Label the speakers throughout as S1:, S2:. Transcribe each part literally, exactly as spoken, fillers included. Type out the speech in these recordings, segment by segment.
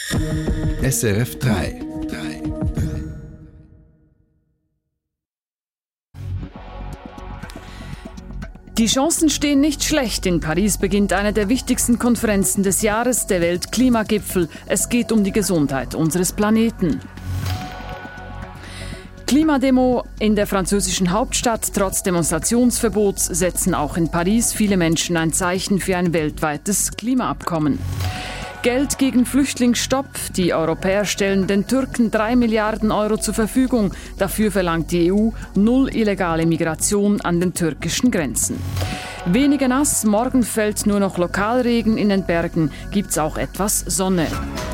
S1: S R F drei.
S2: Die Chancen stehen nicht schlecht. In Paris beginnt eine der wichtigsten Konferenzen des Jahres, der Weltklimagipfel. Es geht um die Gesundheit unseres Planeten. Klimademo in der französischen Hauptstadt. Trotz Demonstrationsverbots setzen auch in Paris viele Menschen ein Zeichen für ein weltweites Klimaabkommen. Geld gegen Flüchtlingsstopp. Die Europäer stellen den Türken drei Milliarden Euro zur Verfügung. Dafür verlangt die E U null illegale Migration an den türkischen Grenzen. Weniger nass, morgen fällt nur noch Lokalregen in den Bergen. Gibt's auch etwas Sonne.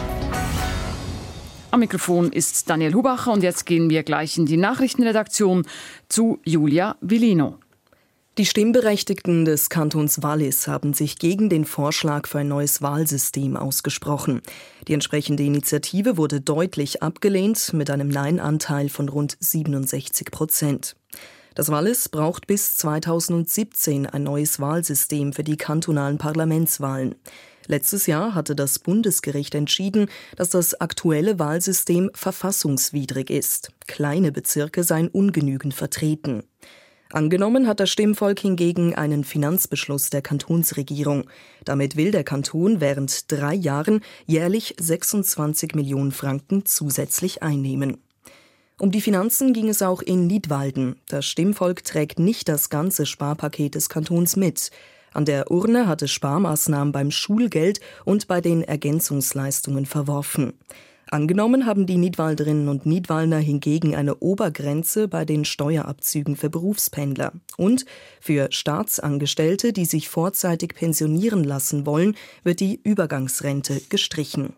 S2: Am Mikrofon ist Daniel Hubacher und jetzt gehen wir gleich in die Nachrichtenredaktion zu Julia Villino.
S3: Die Stimmberechtigten des Kantons Wallis haben sich gegen den Vorschlag für ein neues Wahlsystem ausgesprochen. Die entsprechende Initiative wurde deutlich abgelehnt mit einem Nein-Anteil von rund siebenundsechzig Prozent. Das Wallis braucht bis zweitausendsiebzehn ein neues Wahlsystem für die kantonalen Parlamentswahlen. Letztes Jahr hatte das Bundesgericht entschieden, dass das aktuelle Wahlsystem verfassungswidrig ist. Kleine Bezirke seien ungenügend vertreten. Angenommen hat das Stimmvolk hingegen einen Finanzbeschluss der Kantonsregierung. Damit will der Kanton während drei Jahren jährlich sechsundzwanzig Millionen Franken zusätzlich einnehmen. Um die Finanzen ging es auch in Nidwalden. Das Stimmvolk trägt nicht das ganze Sparpaket des Kantons mit. An der Urne hat es Sparmaßnahmen beim Schulgeld und bei den Ergänzungsleistungen verworfen. Angenommen haben die Nidwalderinnen und Nidwaldner hingegen eine Obergrenze bei den Steuerabzügen für Berufspendler. Und für Staatsangestellte, die sich vorzeitig pensionieren lassen wollen, wird die Übergangsrente gestrichen.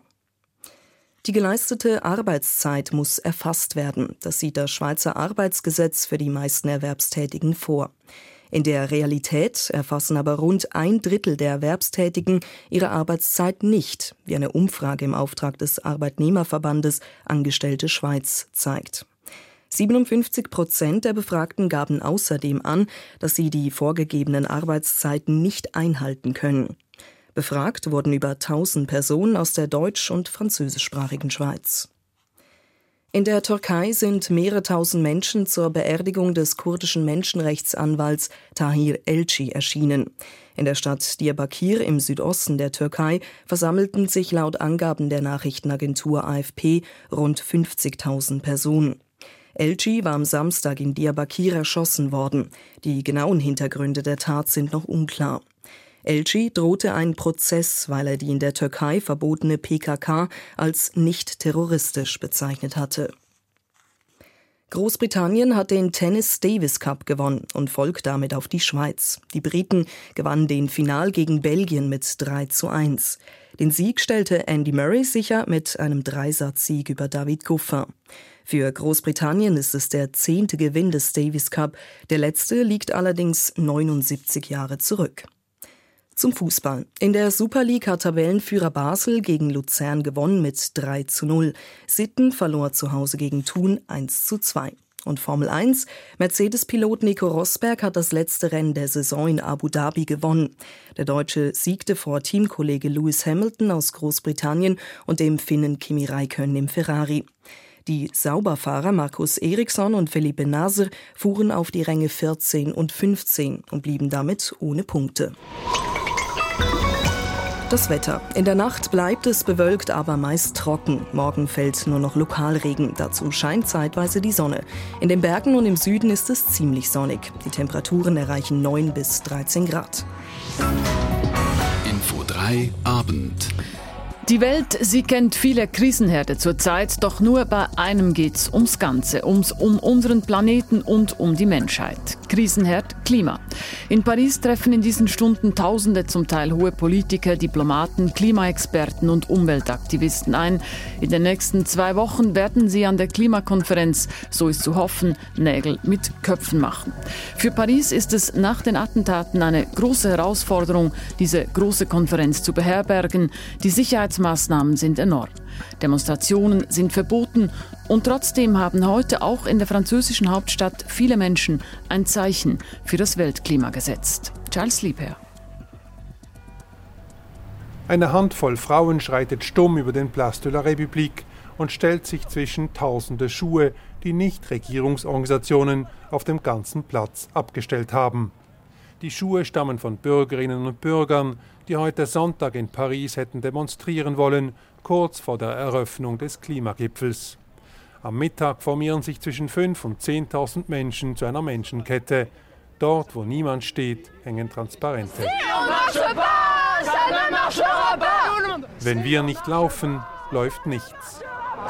S3: Die geleistete Arbeitszeit muss erfasst werden. Das sieht das Schweizer Arbeitsgesetz für die meisten Erwerbstätigen vor. In der Realität erfassen aber rund ein Drittel der Erwerbstätigen ihre Arbeitszeit nicht, wie eine Umfrage im Auftrag des Arbeitnehmerverbandes Angestellte Schweiz zeigt. siebenundfünfzig Prozent der Befragten gaben außerdem an, dass sie die vorgegebenen Arbeitszeiten nicht einhalten können. Befragt wurden über tausend Personen aus der deutsch- und französischsprachigen Schweiz. In der Türkei sind mehrere tausend Menschen zur Beerdigung des kurdischen Menschenrechtsanwalts Tahir Elçi erschienen. In der Stadt Diyarbakir im Südosten der Türkei versammelten sich laut Angaben der Nachrichtenagentur A F P rund fünfzigtausend Personen. Elçi war am Samstag in Diyarbakir erschossen worden. Die genauen Hintergründe der Tat sind noch unklar. Elçi drohte einen Prozess, weil er die in der Türkei verbotene P K K als nicht terroristisch bezeichnet hatte. Großbritannien hat den Tennis Davis Cup gewonnen und folgt damit auf die Schweiz. Die Briten gewannen den Final gegen Belgien mit drei zu eins. Den Sieg stellte Andy Murray sicher mit einem Dreisatzsieg über David Goffin. Für Großbritannien ist es der zehnte Gewinn des Davis Cup. Der letzte liegt allerdings neunundsiebzig Jahre zurück. Zum Fußball. In der Super League hat Tabellenführer Basel gegen Luzern gewonnen mit drei zu null. Sitten verlor zu Hause gegen Thun eins zu zwei. Und Formel eins. Mercedes-Pilot Nico Rosberg hat das letzte Rennen der Saison in Abu Dhabi gewonnen. Der Deutsche siegte vor Teamkollege Lewis Hamilton aus Großbritannien und dem Finnen Kimi Räikkönen im Ferrari. Die Sauberfahrer Markus Eriksson und Felipe Nasr fuhren auf die Ränge vierzehn und fünfzehn und blieben damit ohne Punkte. Das Wetter. In der Nacht bleibt es bewölkt, aber meist trocken. Morgen fällt nur noch Lokalregen. Dazu scheint zeitweise die Sonne. In den Bergen und im Süden ist es ziemlich sonnig. Die Temperaturen erreichen neun bis dreizehn Grad.
S1: Info drei Abend.
S2: Die Welt, sie kennt viele Krisenherde zurzeit, doch nur bei einem geht's ums Ganze, ums, um unseren Planeten und um die Menschheit. Krisenherd Klima. In Paris treffen in diesen Stunden Tausende zum Teil hohe Politiker, Diplomaten, Klimaexperten und Umweltaktivisten ein. In den nächsten zwei Wochen werden sie an der Klimakonferenz, so ist zu hoffen, Nägel mit Köpfen machen. Für Paris ist es nach den Attentaten eine große Herausforderung, diese große Konferenz zu beherbergen. Die Sicherheitsmaßnahmen sind enorm. Demonstrationen sind verboten und trotzdem haben heute auch in der französischen Hauptstadt viele Menschen ein Zeichen für das Weltklima gesetzt. Charles Liebherr.
S4: Eine Handvoll Frauen schreitet stumm über den Place de la République und stellt sich zwischen tausende Schuhe, die Nichtregierungsorganisationen auf dem ganzen Platz abgestellt haben. Die Schuhe stammen von Bürgerinnen und Bürgern, die heute Sonntag in Paris hätten demonstrieren wollen, kurz vor der Eröffnung des Klimagipfels. Am Mittag formieren sich zwischen fünftausend und zehntausend Menschen zu einer Menschenkette. Dort, wo niemand steht, hängen Transparente. Wenn wir nicht laufen, läuft nichts.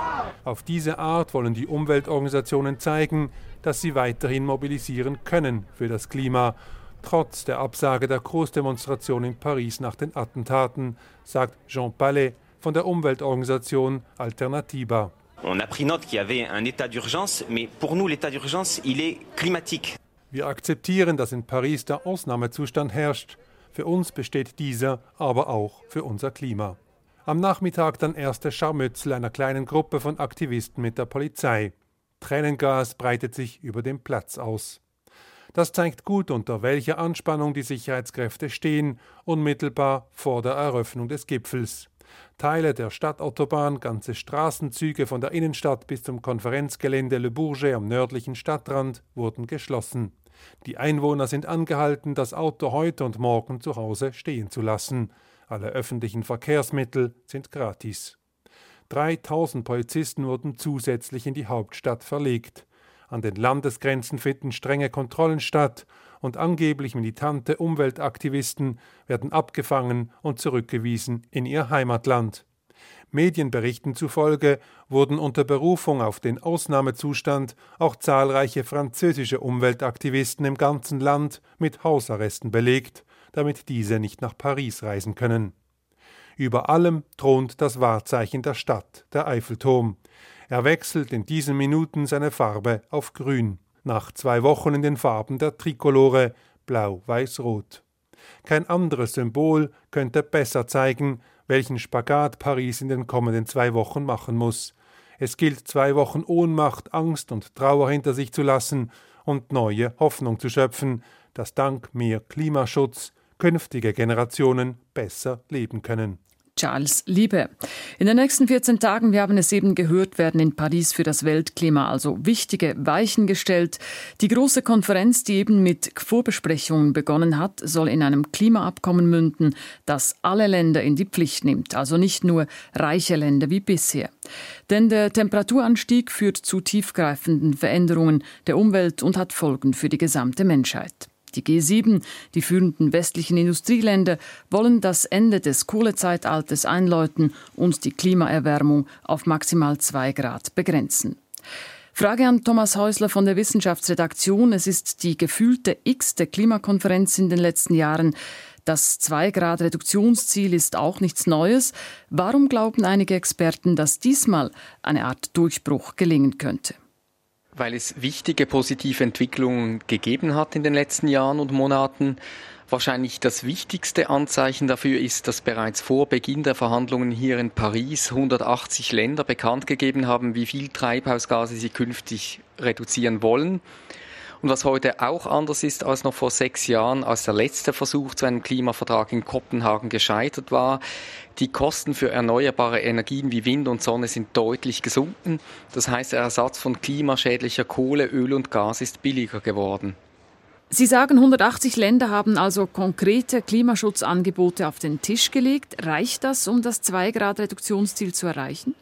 S4: Auf diese Art wollen die Umweltorganisationen zeigen, dass sie weiterhin mobilisieren können für das Klima, trotz der Absage der Großdemonstration in Paris nach den Attentaten, sagt Jean Palais von der Umweltorganisation Alternativa.
S5: On a pris note qu'il y avait un état d'urgence, mais pour nous l'état d'urgence, il est climatique.
S4: Wir akzeptieren, dass in Paris der Ausnahmezustand herrscht. Für uns besteht dieser aber auch für unser Klima. Am Nachmittag dann erste Scharmützel einer kleinen Gruppe von Aktivisten mit der Polizei. Tränengas breitet sich über den Platz aus. Das zeigt gut, unter welcher Anspannung die Sicherheitskräfte stehen, unmittelbar vor der Eröffnung des Gipfels. Teile der Stadtautobahn, ganze Straßenzüge von der Innenstadt bis zum Konferenzgelände Le Bourget am nördlichen Stadtrand wurden geschlossen. Die Einwohner sind angehalten, das Auto heute und morgen zu Hause stehen zu lassen. Alle öffentlichen Verkehrsmittel sind gratis. dreitausend Polizisten wurden zusätzlich in die Hauptstadt verlegt. An den Landesgrenzen finden strenge Kontrollen statt und angeblich militante Umweltaktivisten werden abgefangen und zurückgewiesen in ihr Heimatland. Medienberichten zufolge wurden unter Berufung auf den Ausnahmezustand auch zahlreiche französische Umweltaktivisten im ganzen Land mit Hausarresten belegt, damit diese nicht nach Paris reisen können. Über allem thront das Wahrzeichen der Stadt, der Eiffelturm. Er wechselt in diesen Minuten seine Farbe auf grün, nach zwei Wochen in den Farben der Trikolore, blau, weiß, rot. Kein anderes Symbol könnte besser zeigen, welchen Spagat Paris in den kommenden zwei Wochen machen muss. Es gilt, zwei Wochen Ohnmacht, Angst und Trauer hinter sich zu lassen und neue Hoffnung zu schöpfen, dass dank mehr Klimaschutz künftige Generationen besser leben können.
S2: Charles Liebe. In den nächsten vierzehn Tagen, wir haben es eben gehört, werden in Paris für das Weltklima also wichtige Weichen gestellt. Die große Konferenz, die eben mit Vorbesprechungen begonnen hat, soll in einem Klimaabkommen münden, das alle Länder in die Pflicht nimmt, also nicht nur reiche Länder wie bisher. Denn der Temperaturanstieg führt zu tiefgreifenden Veränderungen der Umwelt und hat Folgen für die gesamte Menschheit. Die G sieben, die führenden westlichen Industrieländer, wollen das Ende des Kohlezeitalters einläuten und die Klimaerwärmung auf maximal zwei Grad begrenzen. Frage an Thomas Häusler von der Wissenschaftsredaktion. Es ist die gefühlte x-te Klimakonferenz in den letzten Jahren. Das zwei Grad Reduktionsziel ist auch nichts Neues. Warum glauben einige Experten, dass diesmal eine Art Durchbruch gelingen könnte?
S6: Weil es wichtige positive Entwicklungen gegeben hat in den letzten Jahren und Monaten. Wahrscheinlich das wichtigste Anzeichen dafür ist, dass bereits vor Beginn der Verhandlungen hier in Paris hundertachtzig Länder bekannt gegeben haben, wie viel Treibhausgase sie künftig reduzieren wollen. Und was heute auch anders ist als noch vor sechs Jahren, als der letzte Versuch zu einem Klimavertrag in Kopenhagen gescheitert war. Die Kosten für erneuerbare Energien wie Wind und Sonne sind deutlich gesunken. Das heißt, der Ersatz von klimaschädlicher Kohle, Öl und Gas ist billiger geworden.
S2: Sie sagen, hundertachtzig Länder haben also konkrete Klimaschutzangebote auf den Tisch gelegt. Reicht das, um das zwei Grad Reduktionsziel zu erreichen?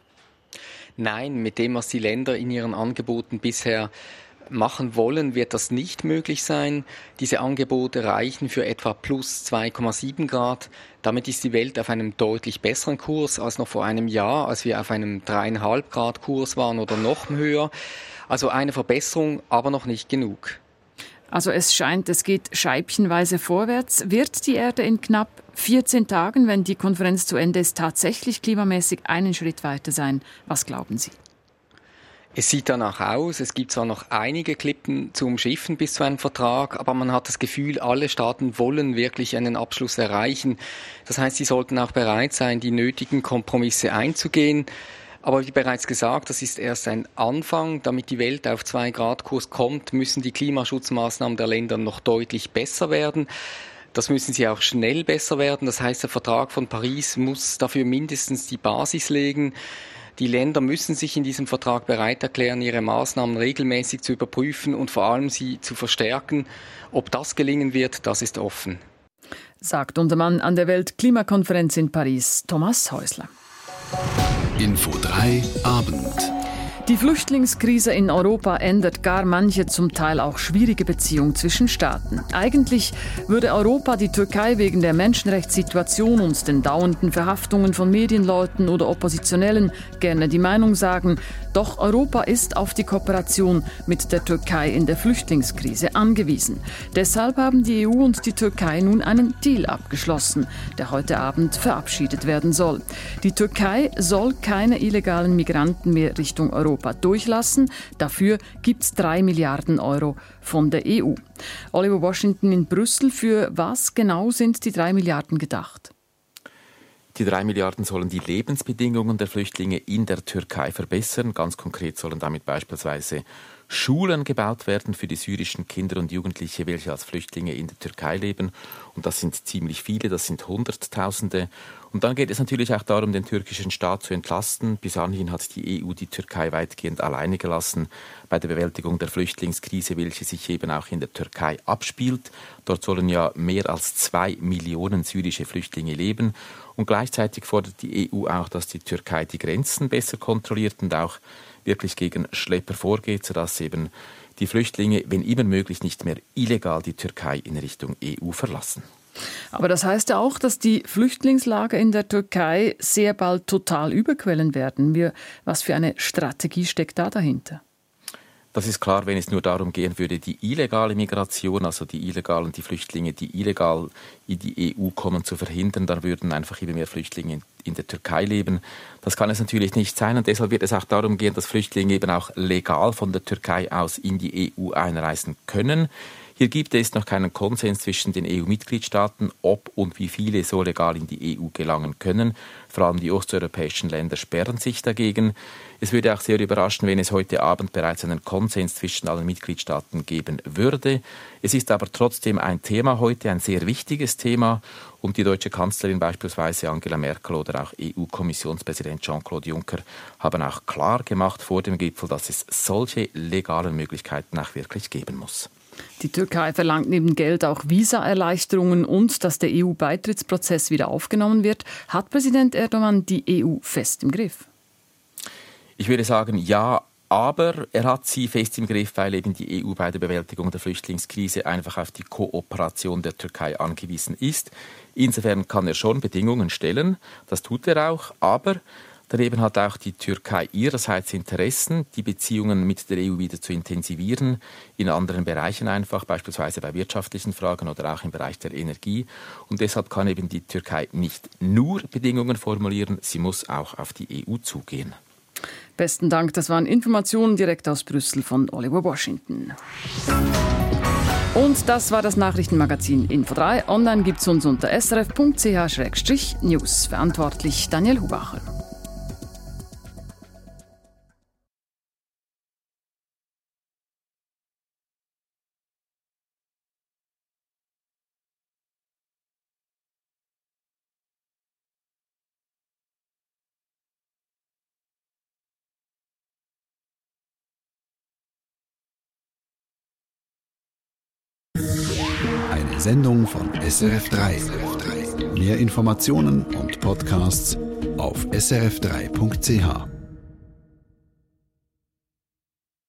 S6: Nein, mit dem, was die Länder in ihren Angeboten bisher machen wollen, wird das nicht möglich sein. Diese Angebote reichen für etwa plus zwei Komma sieben Grad. Damit ist die Welt auf einem deutlich besseren Kurs als noch vor einem Jahr, als wir auf einem drei Komma fünf Grad Kurs waren oder noch höher. Also eine Verbesserung, aber noch nicht genug.
S2: Also es scheint, es geht scheibchenweise vorwärts. Wird die Erde in knapp vierzehn Tagen, wenn die Konferenz zu Ende ist, tatsächlich klimamäßig einen Schritt weiter sein? Was glauben Sie?
S6: Es sieht danach aus. Es gibt zwar noch einige Klippen zu umschiffen bis zu einem Vertrag, aber man hat das Gefühl, alle Staaten wollen wirklich einen Abschluss erreichen. Das heißt, sie sollten auch bereit sein, die nötigen Kompromisse einzugehen. Aber wie bereits gesagt, das ist erst ein Anfang. Damit die Welt auf zwei Grad Kurs kommt, müssen die Klimaschutzmaßnahmen der Länder noch deutlich besser werden. Das müssen sie auch schnell besser werden. Das heißt, der Vertrag von Paris muss dafür mindestens die Basis legen. Die Länder müssen sich in diesem Vertrag bereit erklären, ihre Maßnahmen regelmäßig zu überprüfen und vor allem sie zu verstärken. Ob das gelingen wird, das ist offen.
S2: Sagt unser Mann an der Weltklimakonferenz in Paris, Thomas Häusler.
S1: Info drei Abend.
S2: Die Flüchtlingskrise in Europa ändert gar manche zum Teil auch schwierige Beziehung zwischen Staaten. Eigentlich würde Europa die Türkei wegen der Menschenrechtssituation und den dauernden Verhaftungen von Medienleuten oder Oppositionellen gerne die Meinung sagen. Doch Europa ist auf die Kooperation mit der Türkei in der Flüchtlingskrise angewiesen. Deshalb haben die E U und die Türkei nun einen Deal abgeschlossen, der heute Abend verabschiedet werden soll. Die Türkei soll keine illegalen Migranten mehr Richtung Europa durchlassen. Dafür gibt es drei Milliarden Euro von der E U. Oliver Washington in Brüssel, für was genau sind die drei Milliarden gedacht?
S7: Die drei Milliarden sollen die Lebensbedingungen der Flüchtlinge in der Türkei verbessern. Ganz konkret sollen damit beispielsweise Schulen gebaut werden für die syrischen Kinder und Jugendliche, welche als Flüchtlinge in der Türkei leben. Und das sind ziemlich viele, das sind Hunderttausende. Und dann geht es natürlich auch darum, den türkischen Staat zu entlasten. Bis anhin hat die E U die Türkei weitgehend alleine gelassen bei der Bewältigung der Flüchtlingskrise, welche sich eben auch in der Türkei abspielt. Dort sollen ja mehr als zwei Millionen syrische Flüchtlinge leben. Und gleichzeitig fordert die E U auch, dass die Türkei die Grenzen besser kontrolliert und auch wirklich gegen Schlepper vorgeht, sodass eben die Flüchtlinge, wenn immer möglich, nicht mehr illegal die Türkei in Richtung E U verlassen.
S2: Aber das heißt ja auch, dass die Flüchtlingslager in der Türkei sehr bald total überquellen werden. Wir, was für eine Strategie steckt da dahinter?
S7: Das ist klar, wenn es nur darum gehen würde, die illegale Migration, also die Illegalen, die Flüchtlinge, die illegal in die E U kommen, zu verhindern, dann würden einfach immer mehr Flüchtlinge in der Türkei leben. Das kann es natürlich nicht sein und deshalb wird es auch darum gehen, dass Flüchtlinge eben auch legal von der Türkei aus in die E U einreisen können. Hier gibt es noch keinen Konsens zwischen den E U-Mitgliedstaaten, ob und wie viele so legal in die E U gelangen können. Vor allem die osteuropäischen Länder sperren sich dagegen. Es würde auch sehr überraschen, wenn es heute Abend bereits einen Konsens zwischen allen Mitgliedstaaten geben würde. Es ist aber trotzdem ein Thema heute, ein sehr wichtiges Thema. Und die deutsche Kanzlerin beispielsweise Angela Merkel oder auch E U-Kommissionspräsident Jean-Claude Juncker haben auch klar gemacht vor dem Gipfel, dass es solche legalen Möglichkeiten auch wirklich geben muss.
S2: Die Türkei verlangt neben Geld auch Visaerleichterungen und dass der E U-Beitrittsprozess wieder aufgenommen wird. Hat Präsident Erdogan die E U fest im Griff?
S7: Ich würde sagen, ja, aber er hat sie fest im Griff, weil eben die E U bei der Bewältigung der Flüchtlingskrise einfach auf die Kooperation der Türkei angewiesen ist. Insofern kann er schon Bedingungen stellen, das tut er auch, aber daneben hat auch die Türkei ihrerseits Interessen, die Beziehungen mit der E U wieder zu intensivieren, in anderen Bereichen einfach, beispielsweise bei wirtschaftlichen Fragen oder auch im Bereich der Energie. Und deshalb kann eben die Türkei nicht nur Bedingungen formulieren, sie muss auch auf die E U zugehen.
S2: Besten Dank, das waren Informationen direkt aus Brüssel von Oliver Washington. Und das war das Nachrichtenmagazin Info drei. Online gibt es uns unter s r f punkt c h slash news. Verantwortlich Daniel Hubacher.
S1: Eine Sendung von S R F drei. Mehr Informationen und Podcasts auf s r f drei punkt c h.